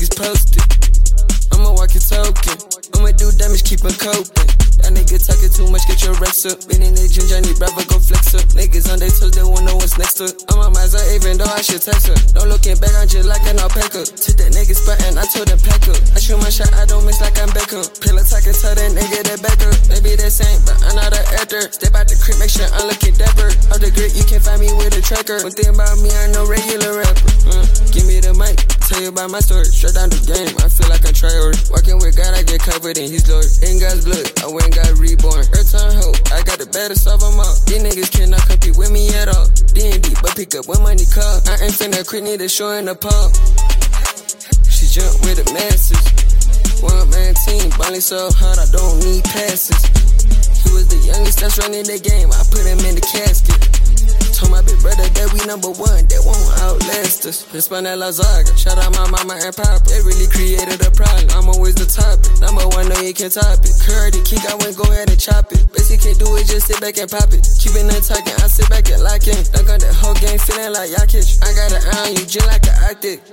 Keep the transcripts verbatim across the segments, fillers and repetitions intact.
niggas posted. I'ma walk your token. I'ma do damage, keep on coping. That nigga talking too much, get your rex up. Been in the gym, Johnny Bravo, go flex up. Niggas on their toes, they won't know what's next up. I'm a miser, even though I should text her. Don't looking back, I'm just like an alpaca. Took that nigga spot and I told him pack up. I shoot my shot, I don't miss like I'm Beckham. Pill attack and tell that nigga that back up. Maybe that same, but I'm not an actor. Step out the crib, make sure I'm looking dapper. Off the grid, you can't find me with a tracker. One thing about me, I know regular rapper. Uh, give me the mic, tell you about my story. Straight down the game, I feel like I'm tryhard. Walking with God, I get covered in his glory. In God's blood, I went and got reborn. Earth time hope, I got the baddest of them all. These niggas cannot compete with me at all. D and D, but pick up when money call. I ain't finna quit, need to show in the paw. She jump with the masses. One man team, ballin' so hard, I don't need passes. He was the youngest that's running the game, I put him in the casket. Told my big brother that we number one, that won't outlast us. This spun that Lazaga, shout out my mama and papa. They really created a problem, I'm always the topic. Number one, no you can't top it. Curry the kick, I went go ahead and chop it. Basic can't do it, just sit back and pop it. Keeping it talking, I sit back and lock in. Dunk on the whole game, feeling like Jokic. I got an eye on you, just like an Arctic.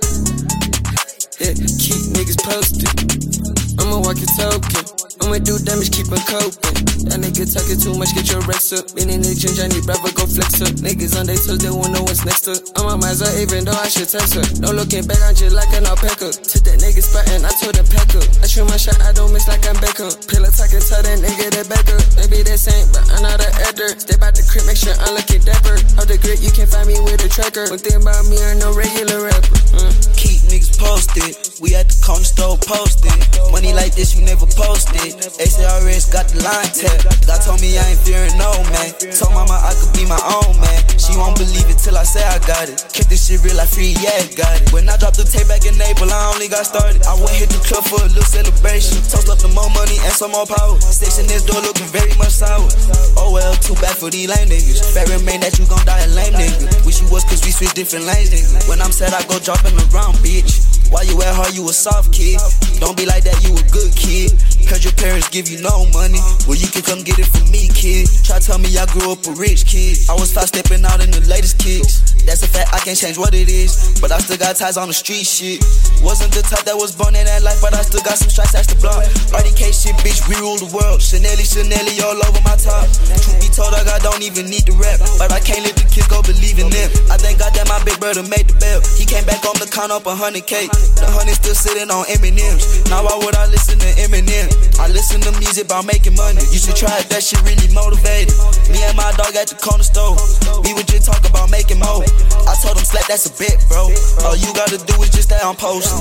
Yeah, keep niggas posted. I'ma walk your token. I'ma do damage, keep on coping. That nigga talking too much, get your rex up. Been in the gym, Johnny Bravo, go flex up. Niggas on their toes, they won't know what's next up. I'm a miser, even though I should text her. No looking back, I'm just like an alpaca. Took that nigga spot and I told him pack up. I shoot my shot, I don't miss like I'm Beckham. Pill attack and tell that nigga that back up. Maybe that same, but I'm not an actor. Step out the crib, make sure I'm looking dapper. Off the grid, you can't find me with a tracker. One thing about me, I'm no regular rapper. Uh. Keep niggas posted. We at the corner store posted. Money like this, you never posted. A C R S got the line tapped. God told me I ain't fearing no man. Told mama I could be my own man. She won't believe it till I say I got it. Kept this shit real, like free, yeah, got it. When I dropped the tape back in April, I only got started. I went hit the club for a little celebration. Toast up the more money and some more power. Station this door looking very much sour. Oh well, too bad for these lame niggas. Fair remain that you gon' die a lame nigga. Wish you was cause we switch different lanes, nigga. When I'm sad, I go dropping around, bitch. Why you at hard, you a soft kid. Don't be like that, you a good kid. Cause your parents give you no money. Well, you can come get it from me, kid. Try tell me I grew up a rich kid. I was fast stepping out in the latest kicks. That's a fact, I can't change what it is. But I still got ties on the street shit. Wasn't the type that was born in that life, but I still got some strikes that's the block. R D K shit, bitch, we rule the world. Chanelly, Chanelly all over my top. Truth be told, I got don't even need to rap. But I can't let the kids go believe in them. I thank God that my big brother made the bell. He came back home to count up a hundred K. The honey still sitting on M and M's. Now why would I listen to Eminem? I listen to music about making money. You should try it, that shit really motivated. Me and my dog at the corner store, we would just talk about making more. I told him slap, that's a bet, bro. All you gotta do is just stay on post.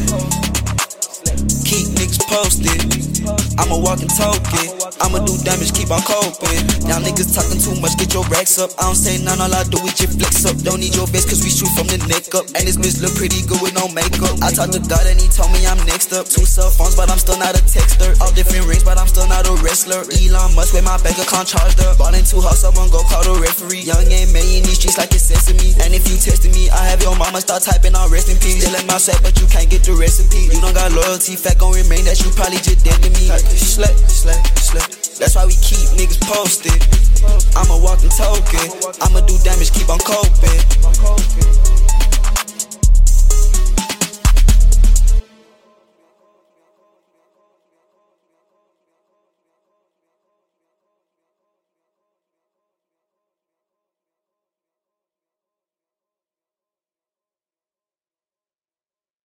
Keep niggas posted. I'm a walking token. I'ma do damage, keep on coping. Now niggas talking too much, get your racks up. I don't say none, all I do is just flex up. Don't need your vest cause we shoot from the neck up. And this bitch look pretty good with no makeup. I talked to God and he told me I'm next up. Two cell phones but I'm still not a texter. All different rings but I'm still not a wrestler. Elon Musk with my bank account charged up. Ballin' too hard, someone go call the referee. Young ain't many in these streets like it's sesame. And if you testing me, I have your mama start typing on rest in peace. Still in my set but you can't get the recipe. You don't got loyalty, fact gon' remain that you probably just dead to me. Slay, slay, slay. That's why we keep niggas posted. I'm a walking token. I'ma do damage, keep on coping.